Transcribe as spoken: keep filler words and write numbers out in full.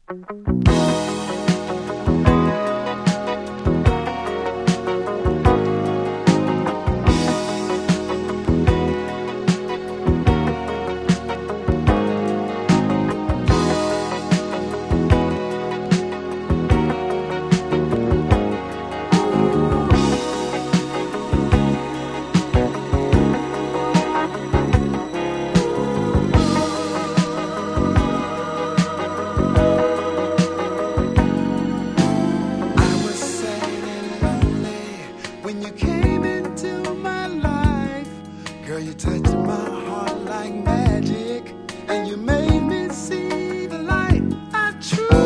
When you came into my life, girl, you touched my heart like magic, and you made me see the light. I truly